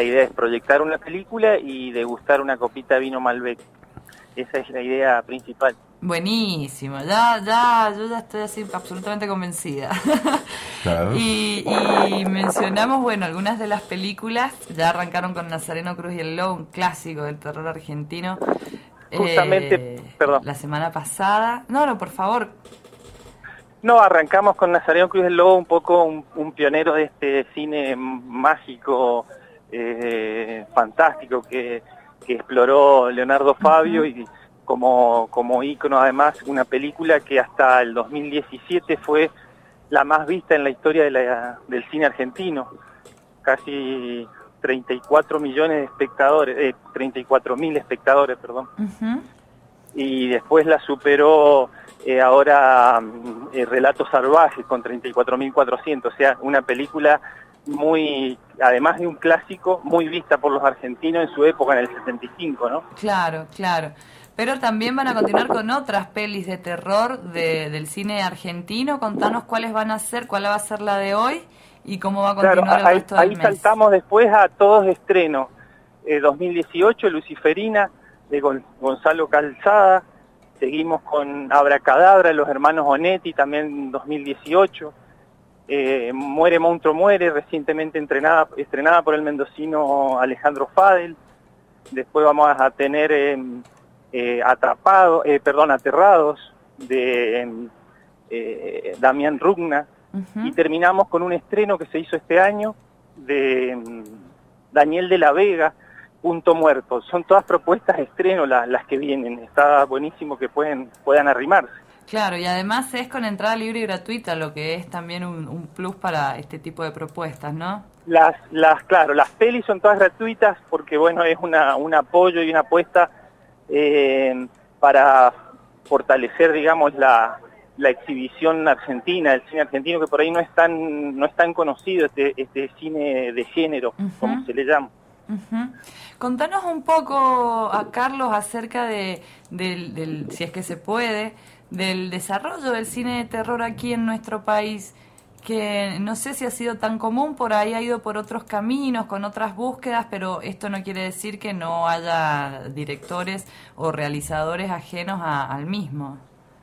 la idea es proyectar una película y degustar una copita de vino Malbec. Esa es la idea principal. Buenísimo, yo ya estoy así absolutamente convencida. Claro. Y mencionamos, bueno, algunas de las películas, ya arrancaron con Nazareno Cruz y el Lobo, un clásico del terror argentino. Justamente, perdón. La semana pasada. No, por favor. No, arrancamos con Nazareno Cruz y el Lobo, un poco un pionero de este cine mágico, fantástico que exploró Leonardo Fabio, y como ícono además una película que hasta el 2017 fue la más vista en la historia del cine argentino. Casi 34 millones de espectadores, 34.000 espectadores, perdón. Y después la superó ahora Relatos Salvajes con 34.400, o sea, una película muy, además de un clásico, muy vista por los argentinos en su época, en el 75, ¿no? Claro. Pero también van a continuar con otras pelis de terror del cine argentino. Contanos cuáles van a ser, cuál va a ser la de hoy y cómo va a continuar el resto del mes. Ahí saltamos después a todos de estreno. 2018, Luciferina, de Gonzalo Calzada. Seguimos con Abracadabra, los hermanos Onetti, también 2018. Muere Monstruo Muere, recientemente estrenada por el mendocino Alejandro Fadel. Después vamos a tener Aterrados, de Damián Rugna. Y terminamos con un estreno que se hizo este año de Daniel de la Vega, Punto Muerto. Son todas propuestas de estreno las que vienen. Está buenísimo que puedan arrimarse. Claro, y además es con entrada libre y gratuita, lo que es también un plus para este tipo de propuestas, ¿no? Claro, las pelis son todas gratuitas porque, bueno, es un apoyo y una apuesta para fortalecer, digamos, la exhibición argentina, el cine argentino, que por ahí no es tan conocido, este cine de género, como se le llama. Contanos un poco, a Carlos, acerca del, si es que se puede, del desarrollo del cine de terror aquí en nuestro país, que no sé si ha sido tan común, por ahí ha ido por otros caminos, con otras búsquedas, pero esto no quiere decir que no haya directores o realizadores ajenos al mismo.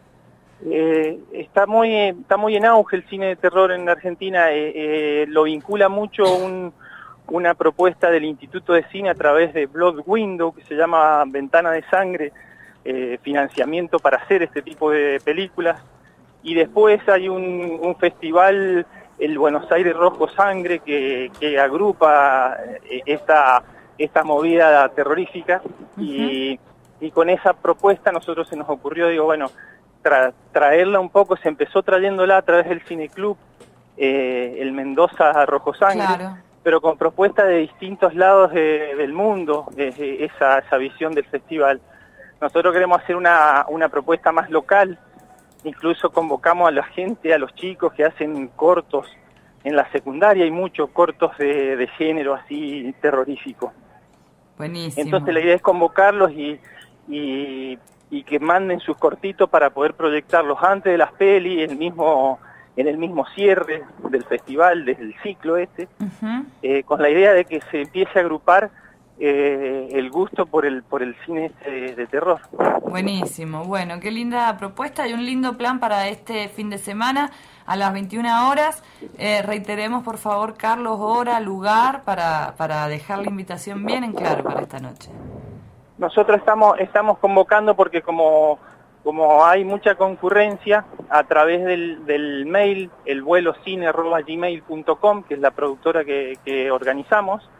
Está muy en auge el cine de terror en Argentina. Lo vincula mucho una propuesta del Instituto de Cine a través de Blood Window, que se llama Ventana de Sangre, financiamiento para hacer este tipo de películas. Y después hay un festival, el Buenos Aires Rojo Sangre, que agrupa esta movida terrorífica. Y con esa propuesta nosotros se nos ocurrió, digo, bueno, traerla un poco. Se empezó trayéndola a través del Cineclub, el Mendoza Rojo Sangre. Claro. Pero con propuestas de distintos lados del mundo, esa visión del festival. Nosotros queremos hacer una propuesta más local. Incluso convocamos a la gente, a los chicos que hacen cortos en la secundaria. Hay muchos cortos de género así terrorífico. Buenísimo. Entonces la idea es convocarlos y que manden sus cortitos para poder proyectarlos antes de las pelis, en el mismo cierre del festival, del ciclo con la idea de que se empiece a agrupar el gusto por el cine de terror. Buenísimo, bueno, qué linda propuesta y un lindo plan para este fin de semana a las 21 horas. Reiteremos, por favor, Carlos, hora, lugar, para dejar la invitación bien en claro para esta noche. Nosotros estamos convocando porque como hay mucha concurrencia, a través del mail, elvuelocine@gmail.com, que es la productora que organizamos,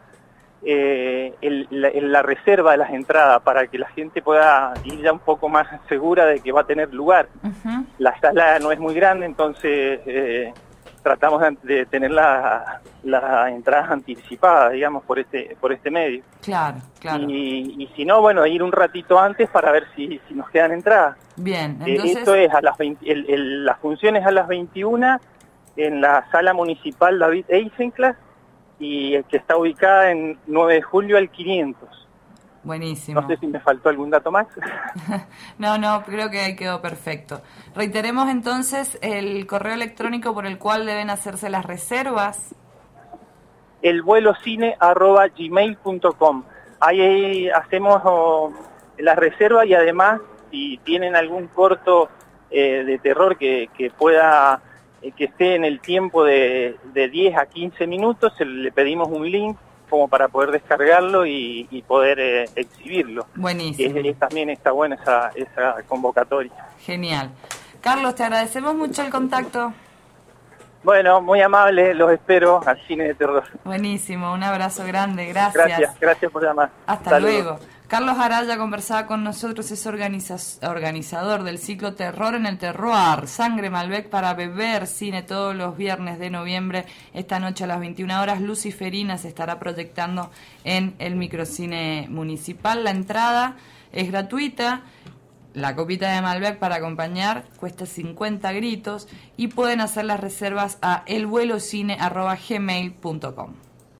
la reserva de las entradas para que la gente pueda ir ya un poco más segura de que va a tener lugar. La sala no es muy grande, entonces tratamos de tener las entradas anticipadas, digamos, por este medio. Claro. Y si no, bueno, ir un ratito antes para ver si nos quedan entradas. Bien, entonces... Esto es a las 20, la función es a las 21 en la sala municipal David Eisenclas, y que está ubicada en 9 de julio al 500. Buenísimo. No sé si me faltó algún dato más. No, creo que ahí quedó perfecto. Reiteremos entonces el correo electrónico por el cual deben hacerse las reservas. elvuelocine@gmail.com. Ahí hacemos la reserva y además si tienen algún corto de terror que pueda que esté en el tiempo de 10 a 15 minutos, le pedimos un link como para poder descargarlo y poder exhibirlo. Buenísimo. También está buena esa convocatoria. Genial. Carlos, te agradecemos mucho el contacto. Bueno, muy amable, los espero al Cine de Terror. Buenísimo, un abrazo grande, gracias. Gracias por llamar. Hasta Saludos. luego. Carlos Araya conversaba con nosotros, es organizador del ciclo Terror en el Terroir, Sangre Malbec para beber, cine todos los viernes de noviembre. Esta noche a las 21 horas, Luciferina se estará proyectando en el microcine municipal. La entrada es gratuita. La copita de Malbec para acompañar cuesta 50 gritos y pueden hacer las reservas a elvuelocine@gmail.com.